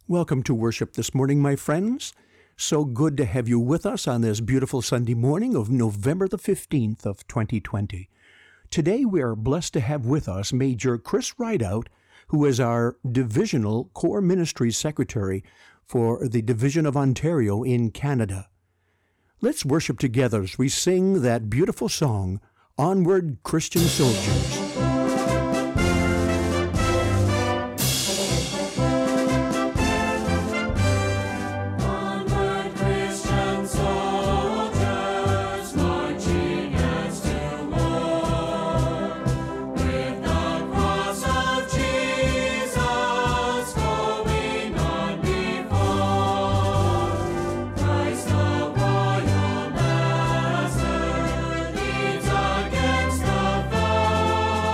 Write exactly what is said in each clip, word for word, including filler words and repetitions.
Welcome to worship this morning, my friends. So good to have you with us on this beautiful Sunday morning of November the fifteenth of twenty twenty. Today we are blessed to have with us Major Chris Rideout, who is our Divisional Core Ministries Secretary for the Division of Ontario in Canada. Let's worship together as we sing that beautiful song, Onward, Christian Soldiers. Against the foe.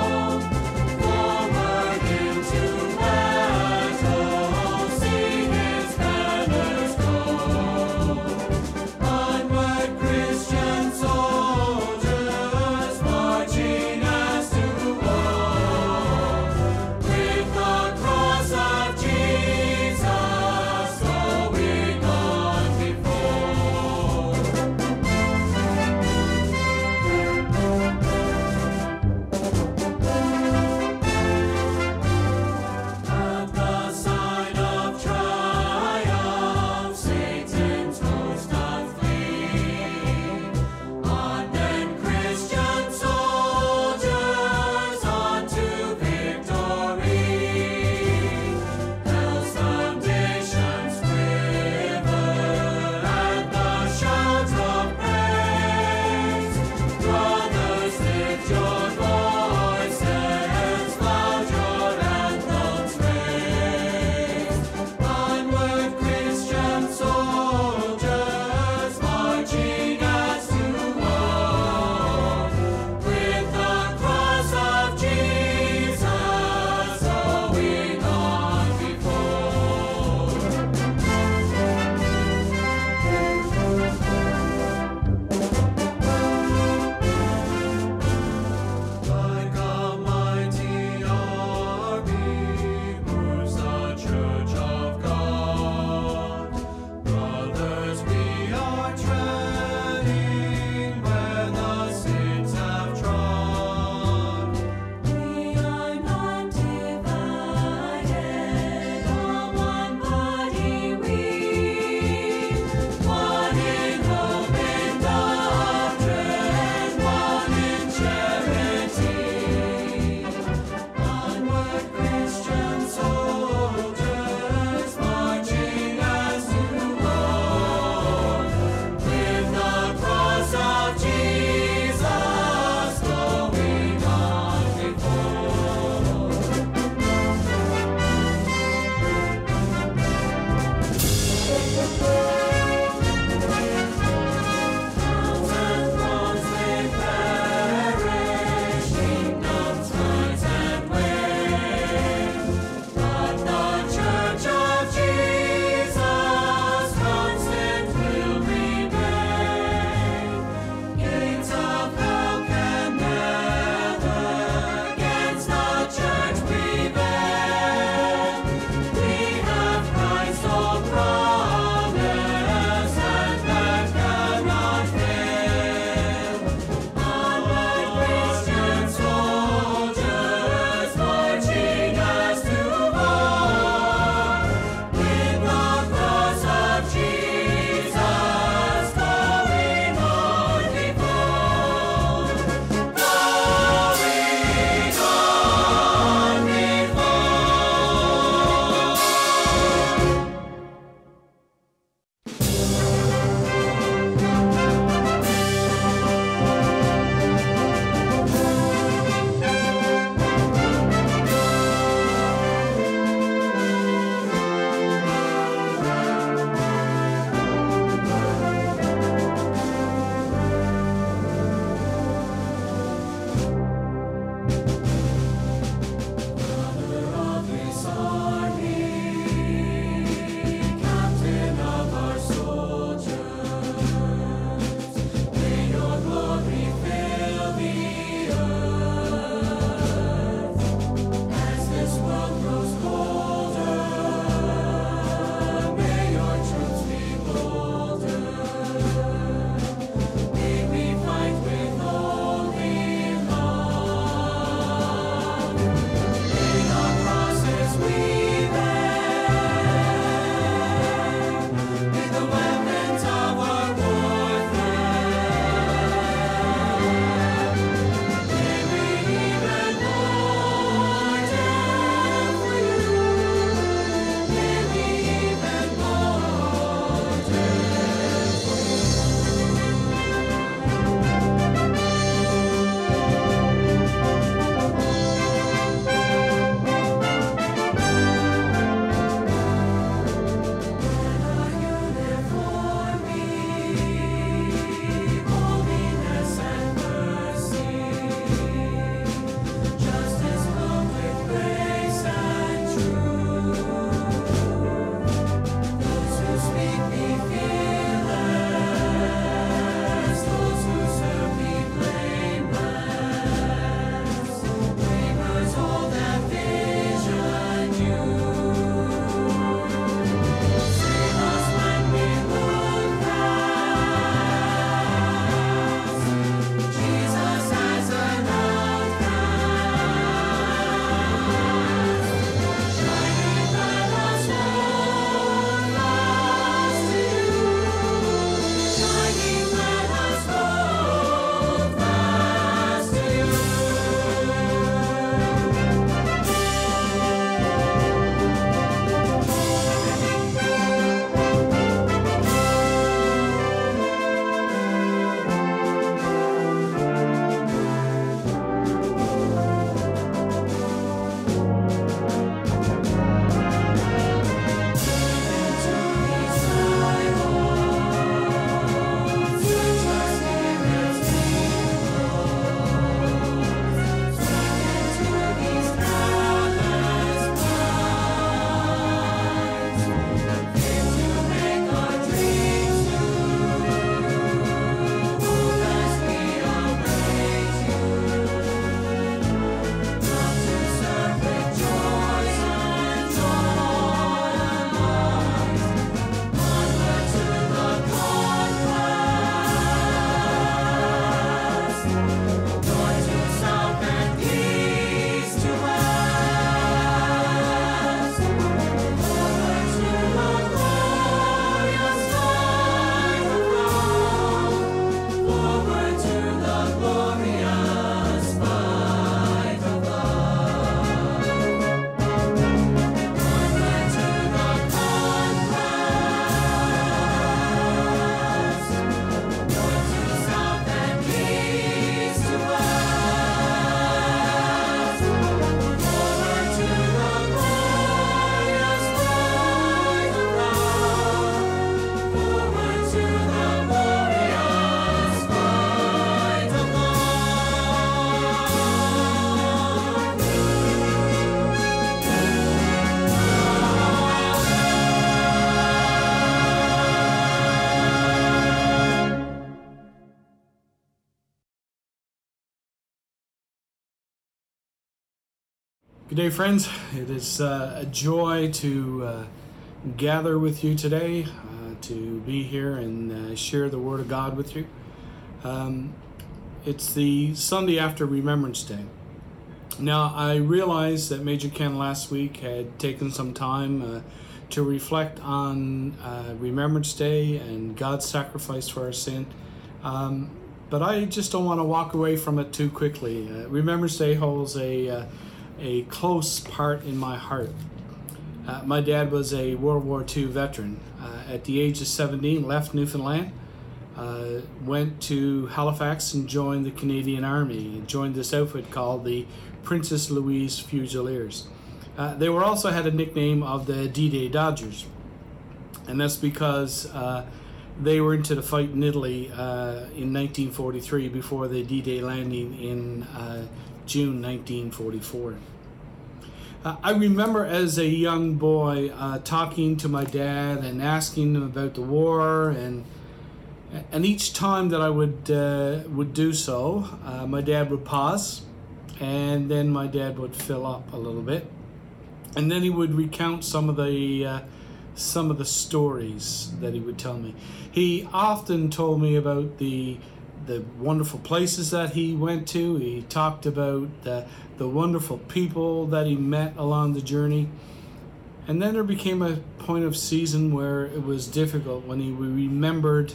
Good day, friends. It is uh, a joy to uh, gather with you today, uh, to be here and uh, share the Word of God with you. Um, it's the Sunday after Remembrance Day. Now, I realized that Major Ken last week had taken some time uh, to reflect on uh, Remembrance Day and God's sacrifice for our sin. Um, but I just don't want to walk away from it too quickly. Uh, Remembrance Day holds a, uh, a close part in my heart. Uh, my dad was a World War Two veteran. Uh, at the age of seventeen, left Newfoundland, uh, went to Halifax and joined the Canadian Army, and joined this outfit called the Princess Louise Fusiliers. Uh, they were also had a nickname of the D-Day Dodgers, and that's because uh, they were into the fight in Italy uh, in nineteen forty-three before the D-Day landing in uh, June nineteen forty-four. Uh, I remember as a young boy uh, talking to my dad and asking him about the war, and and each time that I would uh, would do so, uh, my dad would pause, and then my dad would fill up a little bit, and then he would recount some of the uh, some of the stories that he would tell me. He often told me about the the wonderful places that he went to. He talked about uh, the wonderful people that he met along the journey. And then there became a point of season where it was difficult, when he remembered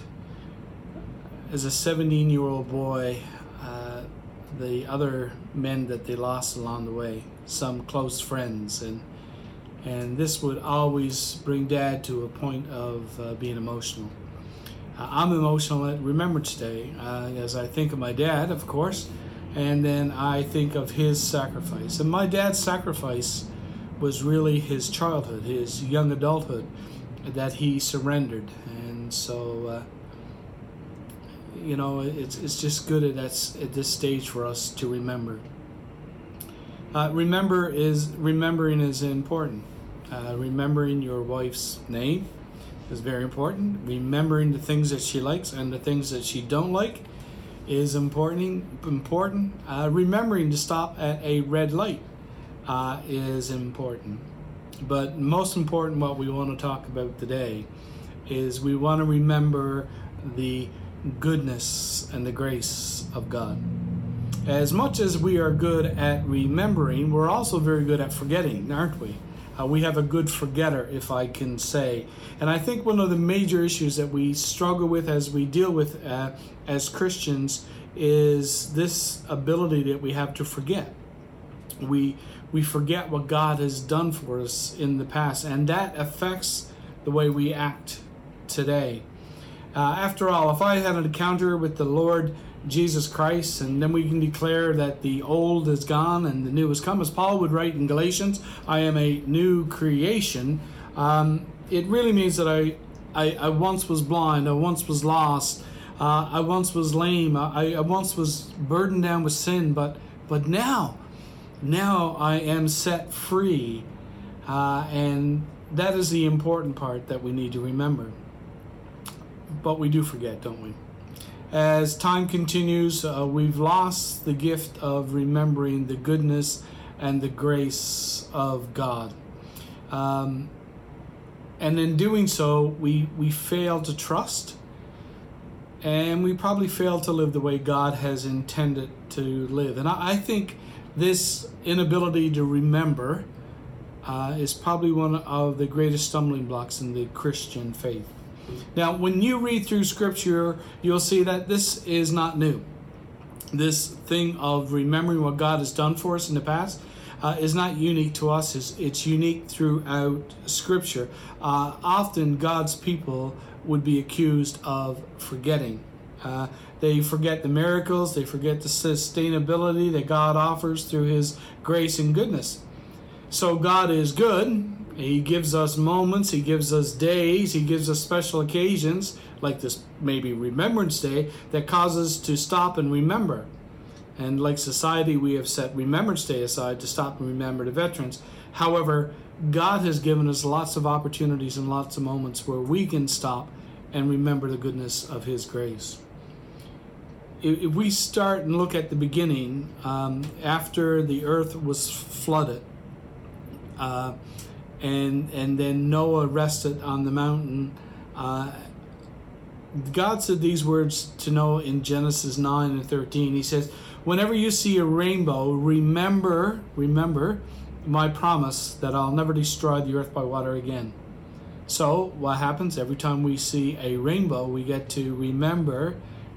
as a seventeen-year-old boy uh, the other men that they lost along the way, some close friends, and and this would always bring Dad to a point of uh, being emotional. Uh, I'm emotional at Remembrance Day uh, as I think of my dad, of course, and then I think of his sacrifice. And my dad's sacrifice was really his childhood, his young adulthood, that he surrendered. And so, uh, you know, it's it's just good at that, at this stage for us to remember. Uh, remember is remembering is important. Uh, remembering your wife's name is very important. Remembering the things that she likes and the things that she don't like is important. Important. Uh, remembering to stop at a red light uh, is important. But most important, what we want to talk about today is we want to remember the goodness and the grace of God. As much as we are good at remembering, we're also very good at forgetting, aren't we? Uh, we have a good forgetter, if I can say. And I think one of the major issues that we struggle with as we deal with uh, as Christians is this ability that we have to forget. We we forget what God has done for us in the past, and that affects the way we act today. Uh, after all, if I had an encounter with the Lord Jesus Christ, and then we can declare that the old is gone and the new has come, as Paul would write in Galatians, I am a new creation. Um, it really means that I, I, I once was blind, I once was lost, uh, I once was lame, I, I once was burdened down with sin, but but now, now I am set free, uh, and that is the important part that we need to remember. But we do forget, don't we? As time continues, uh, we've lost the gift of remembering the goodness and the grace of God. Um, and in doing so, we, we fail to trust, and we probably fail to live the way God has intended to live. And I, I think this inability to remember uh, is probably one of the greatest stumbling blocks in the Christian faith. Now, when you read through Scripture, you'll see that this is not new. This thing of remembering what God has done for us in the past uh, is not unique to us. It's, it's unique throughout Scripture. Uh, often, God's people would be accused of forgetting. Uh, they forget the miracles. They forget the sustainability that God offers through His grace and goodness. So God is good. He gives us moments, He gives us days, He gives us special occasions, like this maybe Remembrance Day, that cause us to stop and remember. And like society, we have set Remembrance Day aside to stop and remember the veterans. However, God has given us lots of opportunities and lots of moments where we can stop and remember the goodness of His grace. If we start and look at the beginning, um, after the earth was flooded, uh, and and then Noah rested on the mountain. Uh, God said these words to Noah in Genesis nine and thirteen. He says, whenever you see a rainbow, remember, remember my promise that I'll never destroy the earth by water again. So what happens every time we see a rainbow? We get to remember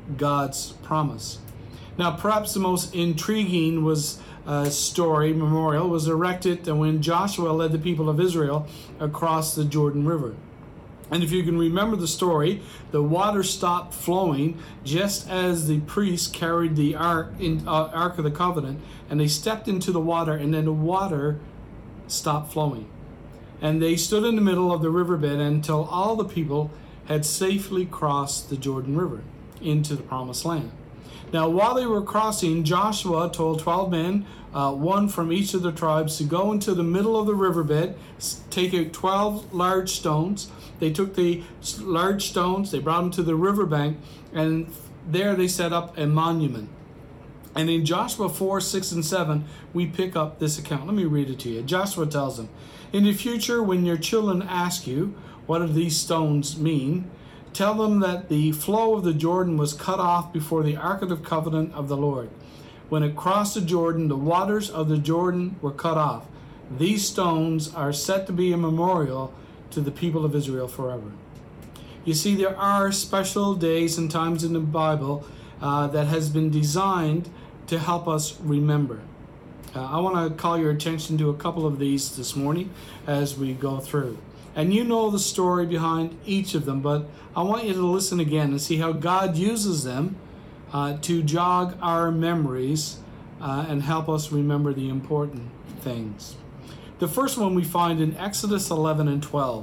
God's promise. Now, perhaps the most intriguing was uh, story memorial was erected when Joshua led the people of Israel across the Jordan River. And if you can remember the story, the water stopped flowing just as the priests carried the ark, in, uh, ark of the covenant, and they stepped into the water, and then the water stopped flowing. And they stood in the middle of the riverbed until all the people had safely crossed the Jordan River into the promised land. Now, while they were crossing, Joshua told twelve men, uh, one from each of the tribes, to go into the middle of the riverbed, take out twelve large stones. They took the large stones, they brought them to the riverbank, and there they set up a monument. And in Joshua four, six, and seven, we pick up this account. Let me read it to you. Joshua tells them, in the future, when your children ask you, what do these stones mean? Tell them that the flow of the Jordan was cut off before the Ark of the Covenant of the Lord. When it crossed the Jordan, the waters of the Jordan were cut off. These stones are set to be a memorial to the people of Israel forever. You see, there are special days and times in the Bible uh, that has been designed to help us remember. Uh, I want to call your attention to a couple of these this morning as we go through. And you know the story behind each of them, but I want you to listen again and see how God uses them uh, to jog our memories uh, and help us remember the important things. The first one we find in Exodus eleven and twelve.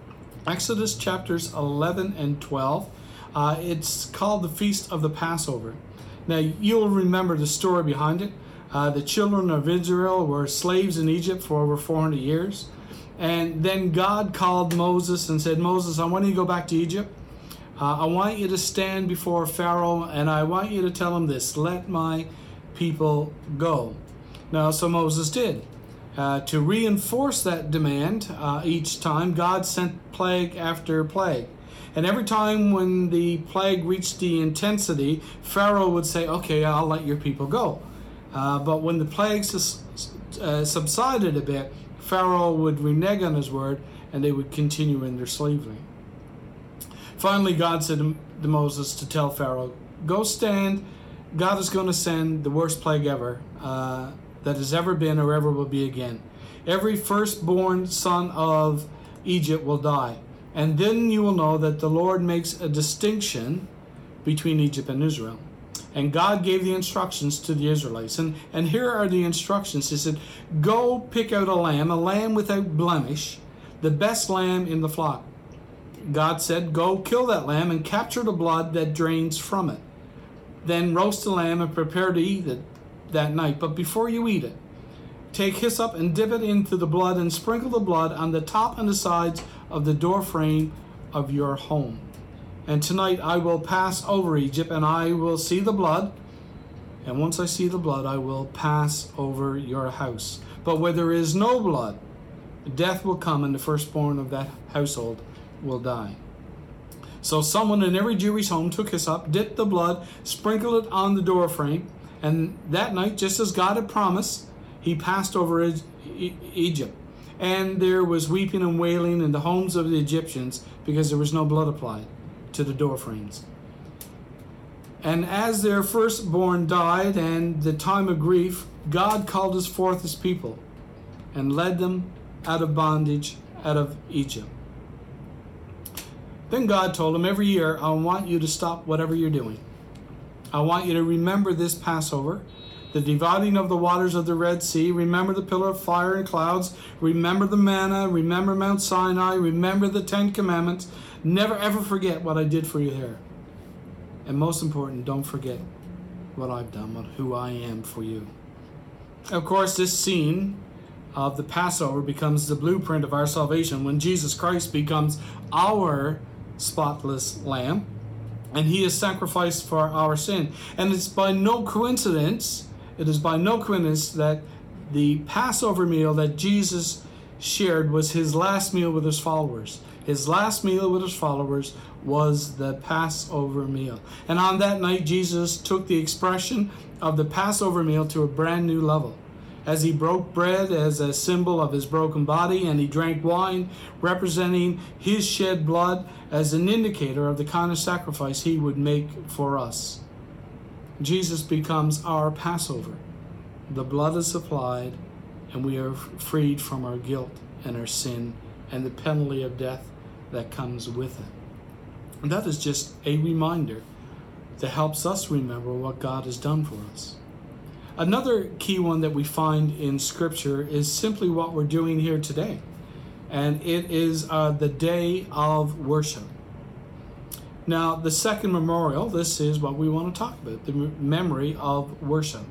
Exodus chapters eleven and twelve. Uh, it's called the Feast of the Passover. Now, you'll remember the story behind it. Uh, the children of Israel were slaves in Egypt for over four hundred years. And then God called Moses and said, Moses, I want you to go back to Egypt. Uh, I want you to stand before Pharaoh, and I want you to tell him this, let my people go. Now, so Moses did. Uh, to reinforce that demand, uh, each time, God sent plague after plague. And every time when the plague reached the intensity, Pharaoh would say, okay, I'll let your people go. Uh, but when the plague sus- uh, subsided a bit, Pharaoh would renege on his word, and they would continue in their slavery. Finally, God said to, to Moses to tell Pharaoh, go stand. God is going to send the worst plague ever uh, that has ever been or ever will be again. Every firstborn son of Egypt will die. And then you will know that the Lord makes a distinction between Egypt and Israel. And God gave the instructions to the Israelites. And, and here are the instructions. He said, go pick out a lamb, a lamb without blemish, the best lamb in the flock. God said, go kill that lamb and capture the blood that drains from it. Then roast the lamb and prepare to eat it that night. But before you eat it, take hyssop and dip it into the blood and sprinkle the blood on the top and the sides of the door frame of your home. And tonight I will pass over Egypt, and I will see the blood. And once I see the blood, I will pass over your house. But where there is no blood, death will come, and the firstborn of that household will die. So someone in every Jewish home took hyssop, dipped the blood, sprinkled it on the door frame, and that night, just as God had promised, he passed over Egypt. And there was weeping and wailing in the homes of the Egyptians because there was no blood applied to the door frames. And as their firstborn died and the time of grief, God called us forth his people and led them out of bondage, out of Egypt. Then God told him, every year, I want you to stop whatever you're doing. I want you to remember this Passover, the dividing of the waters of the Red Sea. Remember the pillar of fire and clouds. Remember the manna. Remember Mount Sinai. Remember the Ten Commandments. Never ever forget what I did for you there. And most important, don't forget what I've done, what, who I am for you. Of course, this scene of the Passover becomes the blueprint of our salvation when Jesus Christ becomes our spotless lamb, and he is sacrificed for our sin. And it's by no coincidence, it is by no coincidence that the Passover meal that Jesus shared was his last meal with his followers. His last meal with his followers was the Passover meal. And on that night, Jesus took the expression of the Passover meal to a brand new level. As he broke bread as a symbol of his broken body, and he drank wine representing his shed blood as an indicator of the kind of sacrifice he would make for us. Jesus becomes our Passover. The blood is applied, and we are freed from our guilt and our sin and the penalty of death that comes with it. And that is just a reminder that helps us remember what God has done for us. Another key one that we find in Scripture is simply what we're doing here today, and it is uh, the day of worship. Now, the second memorial, this is what we want to talk about, the memory of worship.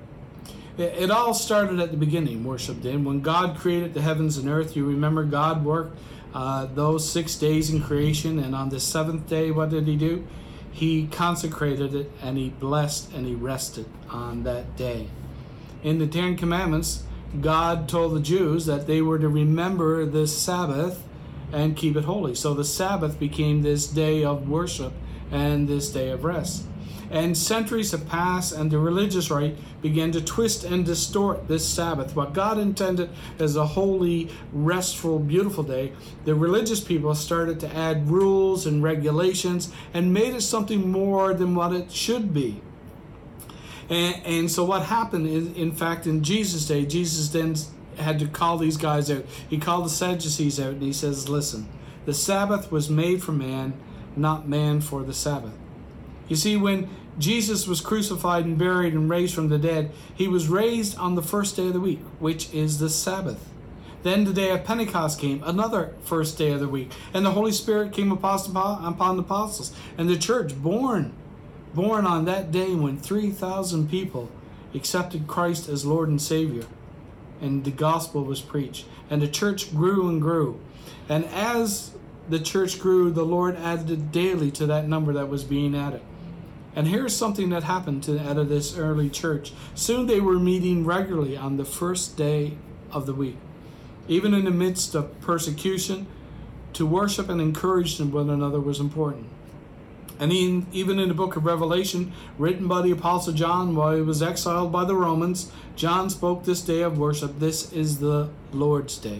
It, it all started at the beginning, worship did. When God created the heavens and earth, you remember God worked uh, those six days in creation, and on the seventh day, what did he do? He consecrated it, and he blessed, and he rested on that day. In the Ten Commandments, God told the Jews that they were to remember the Sabbath and keep it holy. So the Sabbath became this day of worship and this day of rest. And centuries have passed, and the religious right began to twist and distort this Sabbath. What God intended as a holy, restful, beautiful day, the religious people started to add rules and regulations and made it something more than what it should be. And, and so what happened is, in fact, in Jesus' day, Jesus then had to call these guys out. He called the Sadducees out, and he says, listen, the Sabbath was made for man, not man for the Sabbath. You see, when Jesus was crucified and buried and raised from the dead, he was raised on the first day of the week, which is the Sabbath. Then the day of Pentecost came, another first day of the week, and the Holy Spirit came upon the apostles, and the church born, born on that day when three thousand people accepted Christ as Lord and Savior, and the gospel was preached, and the church grew and grew. And as the church grew, the Lord added daily to that number that was being added. And here's something that happened to out of this early church. Soon they were meeting regularly on the first day of the week. Even in the midst of persecution, to worship and encourage one another was important. And in, even in the book of Revelation, written by the Apostle John while he was exiled by the Romans, John spoke this day of worship. This is the Lord's Day.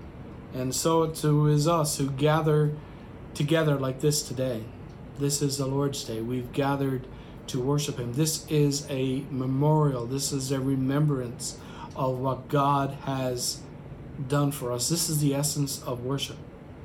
And so it too is us who gather together like this today. This is the Lord's Day. We've gathered to worship him. This is a memorial. This is a remembrance of what God has done for us. This is the essence of worship.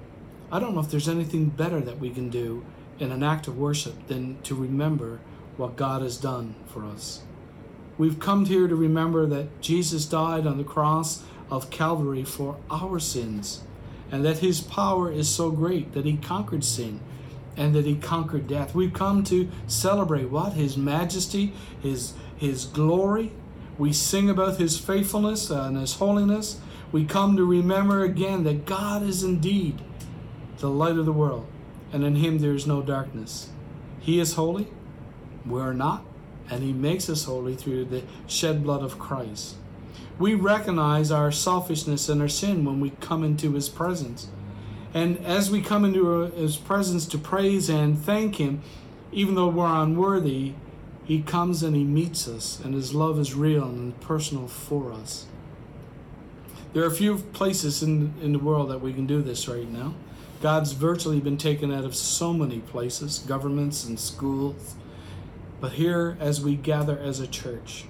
I don't know if there's anything better that we can do in an act of worship than to remember what God has done for us. We've come here to remember that Jesus died on the cross of Calvary for our sins, and that his power is so great that he conquered sin and that he conquered death. We've come to celebrate what? His majesty, his, his glory. We sing about his faithfulness and his holiness. We come to remember again that God is indeed the light of the world, and in him there is no darkness. He is holy, we're not, and he makes us holy through the shed blood of Christ. We recognize our selfishness and our sin when we come into his presence. And as we come into his presence to praise and thank him, even though we're unworthy, he comes and he meets us, and his love is real and personal for us. There are a few places in, in the world that we can do this right now. God's virtually been taken out of so many places, governments and schools. But here, as we gather as a church,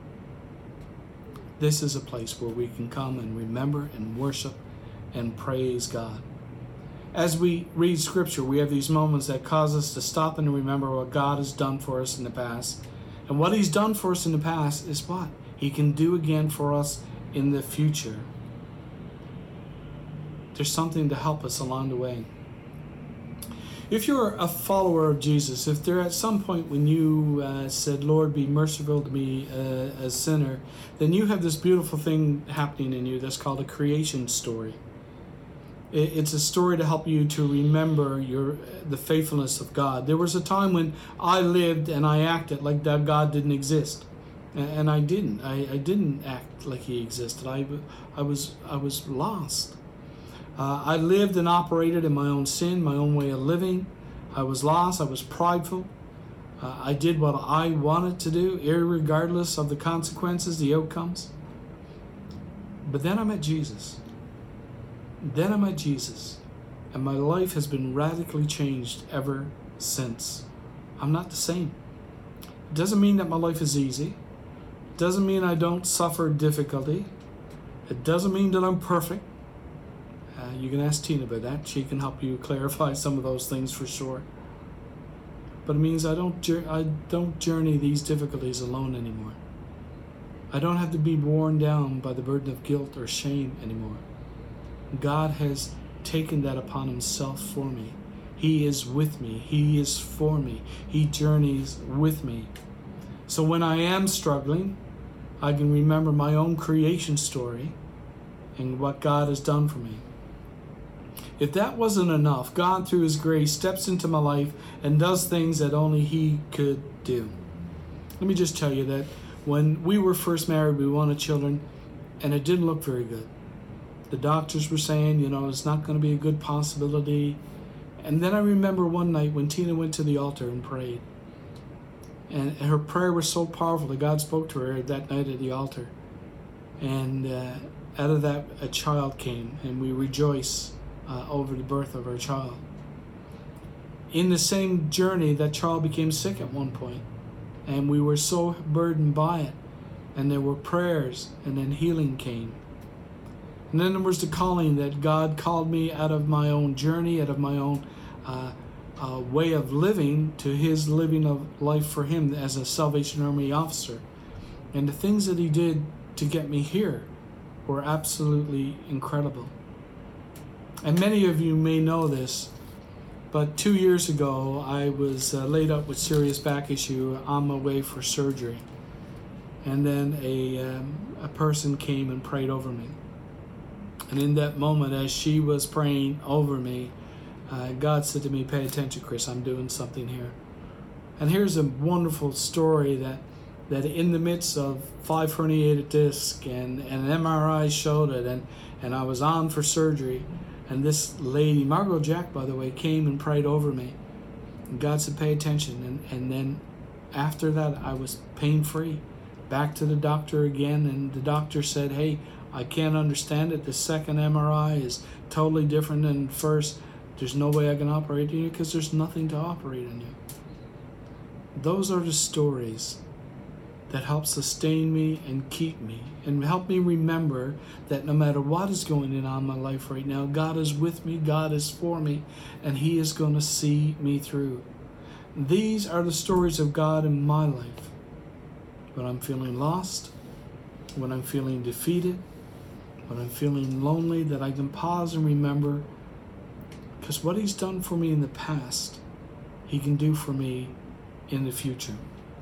this is a place where we can come and remember and worship and praise God. As we read Scripture, we have these moments that cause us to stop and remember what God has done for us in the past. And what he's done for us in the past is what he can do again for us in the future. There's something to help us along the way. If you're a follower of Jesus, if there at some point when you uh, said, Lord, be merciful to me, uh, a sinner, then you have this beautiful thing happening in you that's called a creation story. It's a story to help you to remember your the faithfulness of God. There was a time when I lived and I acted like that God didn't exist. And I didn't. I, I didn't act like he existed. I, I was I was lost. Uh, I lived and operated in my own sin, my own way of living. I was lost. I was prideful. Uh, I did what I wanted to do, irregardless of the consequences, the outcomes. But then I met Jesus. Then I met Jesus. And my life has been radically changed ever since. I'm not the same. It doesn't mean that my life is easy. It doesn't mean I don't suffer difficulty. It doesn't mean that I'm perfect. Uh, you can ask Tina about that. She can help you clarify some of those things for sure. But it means I don't I don't journey these difficulties alone anymore. I don't have to be worn down by the burden of guilt or shame anymore. God has taken that upon himself for me. He is with me. He is for me. He journeys with me. So when I am struggling, I can remember my own creation story and what God has done for me. If that wasn't enough, God, through his grace, steps into my life and does things that only he could do. Let me just tell you that when we were first married, we wanted children, and it didn't look very good. The doctors were saying, you know, it's not going to be a good possibility. And then I remember one night when Tina went to the altar and prayed. And her prayer was so powerful that God spoke to her that night at the altar. And uh, out of that, a child came, and we rejoice uh, over the birth of our child. In the same journey, that child became sick at one point, and we were so burdened by it. And there were prayers, and then healing came. And then there was the calling that God called me out of my own journey, out of my own uh, uh, way of living, to his living of life for him as a Salvation Army officer. And the things that he did to get me here were absolutely incredible. And many of you may know this, but two years ago I was uh, laid up with serious back issue on my way for surgery. And then a, um, a person came and prayed over me. And in that moment, as she was praying over me, uh, God said to me, pay attention, Chris, I'm doing something here. And here's a wonderful story that, that in the midst of five herniated discs and, and an M R I showed it, and, and I was on for surgery, and this lady, Margot Jack, by the way, came and prayed over me. And God said, pay attention. And, and then after that, I was pain-free. Back to the doctor again, and the doctor said, hey, I can't understand it. The second M R I is totally different than first. There's no way I can operate on you because there's nothing to operate on you. Those are the stories that help sustain me and keep me and help me remember that no matter what is going on in my life right now, God is with me, God is for me, and he is going to see me through. These are the stories of God in my life. When I'm feeling lost, when I'm feeling defeated, when I'm feeling lonely, that I can pause and remember, because what he's done for me in the past, he can do for me in the future.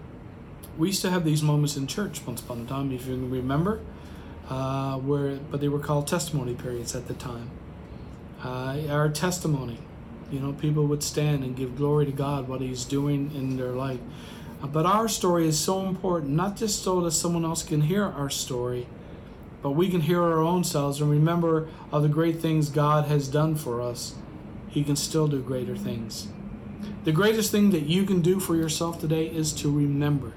We used to have these moments in church once upon a time, if you can remember, uh, where but they were called testimony periods at the time. Uh, our testimony, you know, people would stand and give glory to God, what he's doing in their life. Uh, but our story is so important, not just so that someone else can hear our story, but we can hear our own selves and remember of the great things God has done for us. He can still do greater things. The greatest thing that you can do for yourself today is to remember.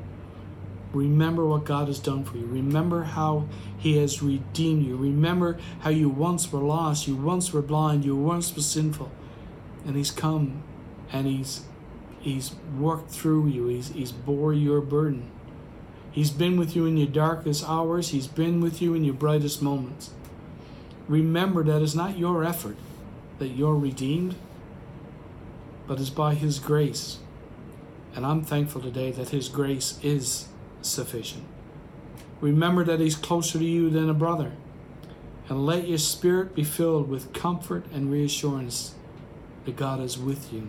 Remember what God has done for you. Remember how he has redeemed you. Remember how you once were lost, you once were blind, you once were sinful. And he's come and he's he's worked through you. He's, he's bore your burden. He's been with you in your darkest hours. He's been with you in your brightest moments. Remember that it's not your effort that you're redeemed, but it's by his grace. And I'm thankful today that his grace is sufficient. Remember that he's closer to you than a brother. And let your spirit be filled with comfort and reassurance that God is with you.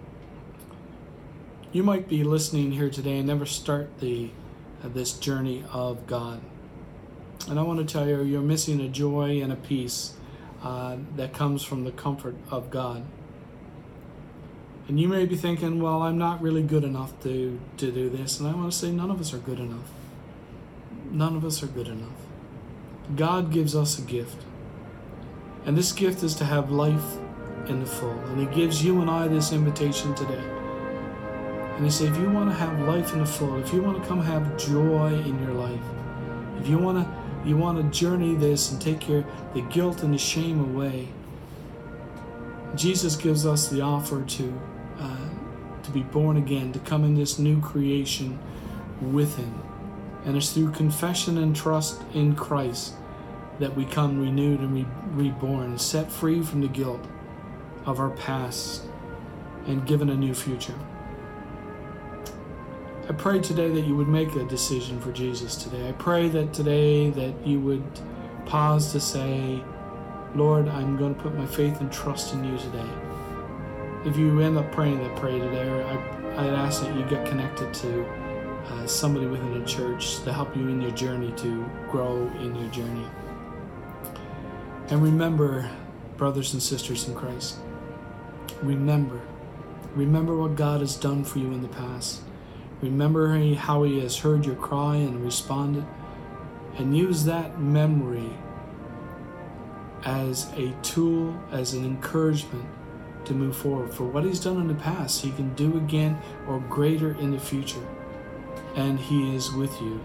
You might be listening here today and never start the uh, this journey of God. And I want to tell you, you're missing a joy and a peace uh, that comes from the comfort of God. And you may be thinking, well, I'm not really good enough to, to do this. And I want to say none of us are good enough. none of us are good enough. God gives us a gift. And this gift is to have life in the full. And He gives you and I this invitation today. And He says, if you want to have life in the full, if you want to come have joy in your life, if you want to you want to journey this and take your the guilt and the shame away, Jesus gives us the offer to uh, to be born again, to come in this new creation with Him. And it's through confession and trust in Christ that we come renewed and re- reborn, set free from the guilt of our past and given a new future. I pray today that you would make a decision for Jesus today. I pray that today that you would pause to say, Lord, I'm going to put my faith and trust in you today. If you end up praying that prayer today, I, I'd ask that you get connected to uh, somebody within a church to help you in your journey, to grow in your journey. And remember, brothers and sisters in Christ, remember, remember what God has done for you in the past. Remember how He has heard your cry and responded, and use that memory as a tool, as an encouragement to move forward. For what He's done in the past, He can do again or greater in the future, and He is with you.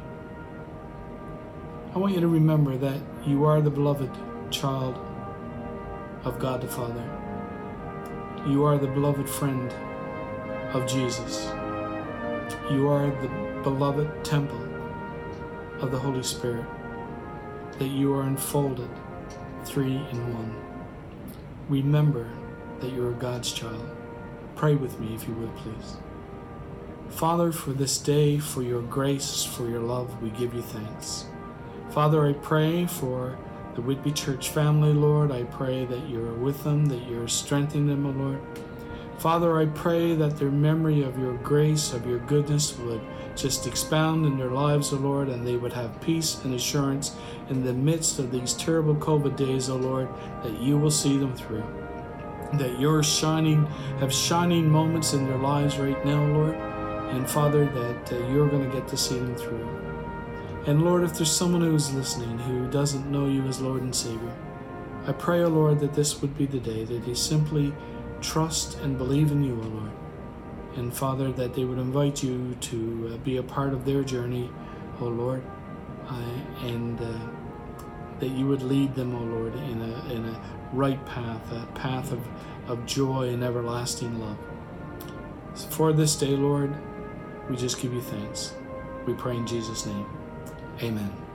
I want you to remember that you are the beloved child of God the Father. You are the beloved friend of Jesus. You are the beloved temple of the Holy Spirit, that you are enfolded, three in one. Remember that you are God's child. Pray with me if you would, please. Father, for this day, for your grace, for your love, we give you thanks. Father, I pray for the Whitby Church family, Lord. I pray that you're with them, that you're strengthening them, O Lord. Father, I pray that their memory of your grace, of your goodness would just expound in their lives, O Lord, and they would have peace and assurance in the midst of these terrible COVID days, O Lord, that you will see them through. That you're shining, have shining moments in their lives right now, Lord. And Father, that uh, you're going to get to see them through. And Lord, if there's someone who's listening who doesn't know you as Lord and Savior, I pray, O Lord, that this would be the day that they simply trust and believe in you, O Lord. And Father, that they would invite you to uh, be a part of their journey, O Lord, uh, and uh, that you would lead them, O Lord, in a in a right path, a path of, of joy and everlasting love. So for this day, Lord, we just give you thanks. We pray in Jesus' name. Amen.